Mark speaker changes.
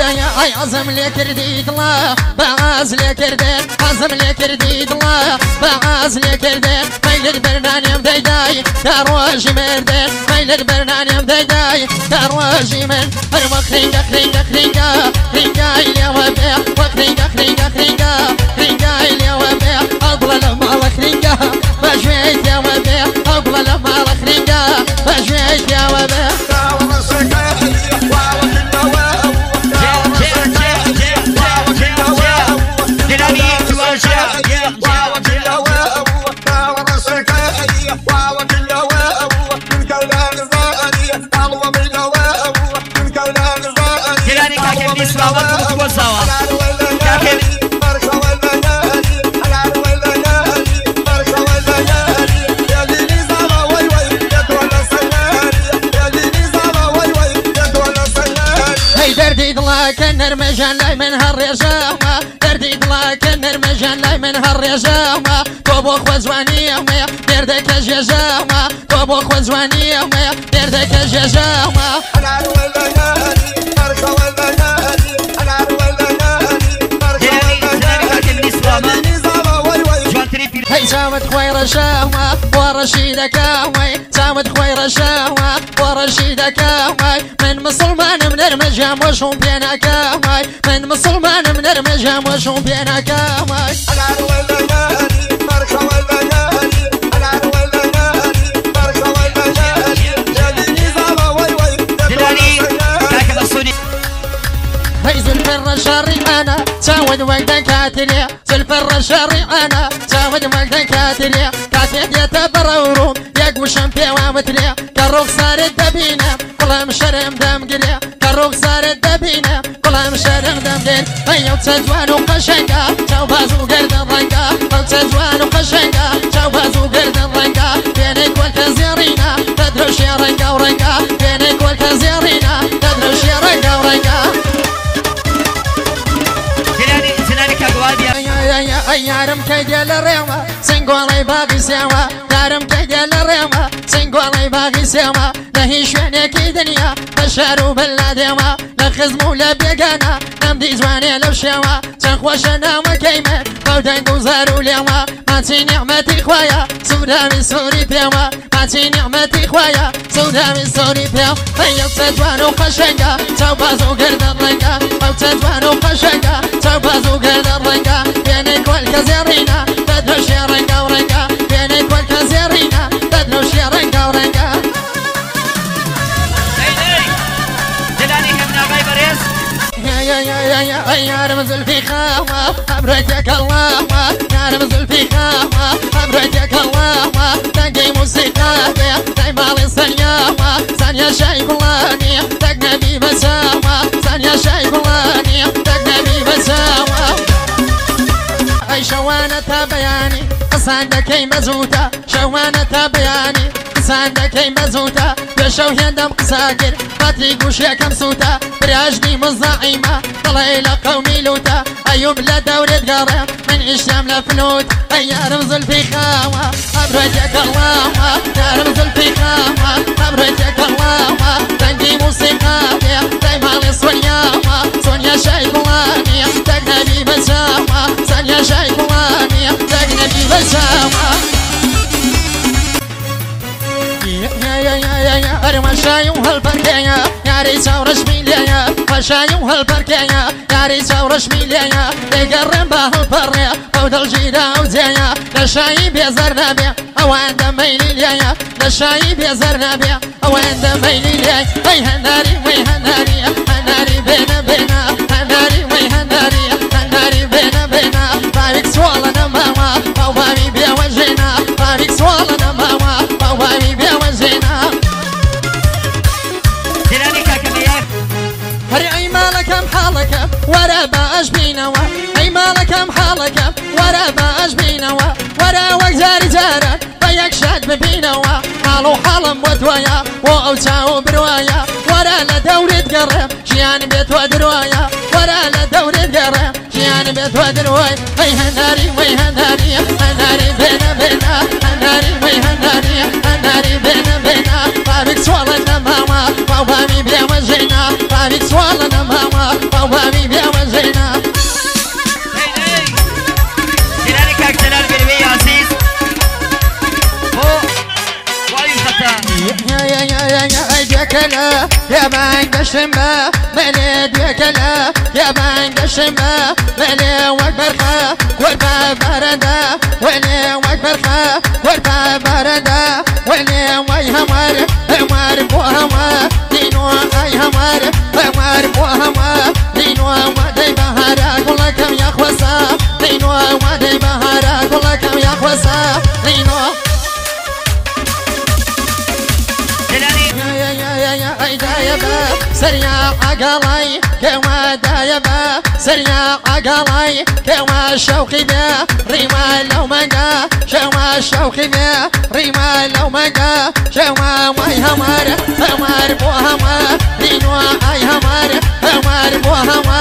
Speaker 1: اي عزم لي كردي الله بعز لي كردي عزم لي كردي الله بعز لي كردي ميل البرنامج داي دروج مردين ميل البرنامج داي دروج من خرينجا خرينجا خرينجا خرينجا يا وبيع وخرينجا خرينجا خرينجا خرينجا يا وبيع اقبل لما خرينجا بجويت يا وبيع اقبل لما خرينجا بجويت يا وبيع كنرمجان لاي من هالرجاوة دردي طلع كنرمجان لاي من هالرجاوة توبو خوزوانية وميا دردك الججاوة توبو خوزوانية وميا دردك الججاوة العر والليالي فرشة والليالي العر والليالي فرشة والليالي هي ساوت خوير الشاوة ورشيدة كاوي ساوت خوير الشاوة ورشيدة كاوي من مسلمان من المجام وشوم بينا كاوي من مسلمان من المجام وشوم بينا كاوي العر والليالي فرشة والليالي العر والليالي فرشة والليالي يالي نظامة وي وي دلالي كاكب الصوني هي زلفر الشري انا ساود وقتك كاتليا زلفر الشري انا ساود وقتك كاتليا كاتب يتبرورون يقوى شمبي وامتليا كروك صار الدبينة كلهم شرم دم قليا كروك صار الدبينة كلهم شرم دم قل هيا وتزوان وقشنقا شاو بازو قرد الرنقا وتزوان وقشنقا شاو بازو قرد الرنقا بينك والكزيرينا تدرش يا رنقا ورنقا بينك والكزيرينا تدرش يا رنقا ورنقا يارم كيدي الريمة سنقولي باقي سوا يارم كيدي الريمة سنقولي باقي سوا نهي شوانيك دنيا بشارو بلاديما نخزمو لبيقانا نمدي زواني لو شوا سنخوشنا وكيمة فودن قوزارو ليما ماتي نعمتي خوايا سودا من سوري بيما ماتي نعمتي خوايا سودا من سوري بيما هيا تزوانو قشنقا توبازو قرد الرنقا او تزوانو قشنقا توبازو قرد الرنقا بينك والكزيرينا تدلوش يا رنقا ورنقا بينك والكزيرينا تدلوش يا رنقا ورنقا يا رمز الفخامة أبرتك الله يا رمز الفخامة أبرتك الله تقي موسيقى تايمالي صنيامة ثانية شاي كلاني تقنبي بسامة ثانية شاي كلاني تقنبي بسامة أي شوانة بياني صندكي مزوتة شوانة بياني صندكي مزوتة بشوهي دم قساكر باتري قوشي كم سوتا براجني مزاعيمة طليلة قومي لوتا أيوم لا دورة قرم من إشام لفلوت يا رمز الفخامة أبرتك الله يا رمز الفخامة أبرتك الله تنقي موسيقى تايمالي صنيامة صنيا شايكواني تقنبي بسامة صنيا شايكواني تقنبي بسامة أرمشاي وهالبركية يا ريسا ورشمي ليا مشاي وهالبركية يا ريسا ورشمي ليا يقرب بهالبرية فوضى الجيدة وزيا لشاي بيزرنا بيا أو عند ميلي ليا لشاي بيزرنا بيا أو عند ميلي ليا هي هناري وي هناري هناري بينا بينا هناري وي هناري هناري بينا بينا طارق سوالنا ماما أو بامي بيا وجينا طارق سوالنا ماما أو بامي بيا وجينا هري مالك محالك ورا باش بينوا اي مالك محالك ورا باش بينوا ورا وزار زارة بيك شاد ببينوا حالو حالم ودوايا واوساو بروايا ورا لدورة قرب شيان بيت ودروايا ورا لدورة قرب شيان بيت ودروايا اي هناري وي هناري هناري بينا بينا هناري وي هناري هناري بينا بينا طابق سوالنا ماما وبامي بيا وجينا طابق سوالنا ماما يكلا يا بانك الشمبا مليد يكلا يا بانك الشمبا ملي وكبرخا والباب بردا ولي وكبرخا والباب بردا ولي ويهمر همر بوهما دينو اي همر همر بوهما دينو ودي بهارا كل كم يا خوسا دينو ودي بهارا كل كم يا خوسا دينو سريع عقلي كما دايبا سريع عقلي كما شوقي بيا ريما لو مقا شما شوقي بيا ريما لو مقا شما وي همار همار بو همار دينو اي همار همار بو همار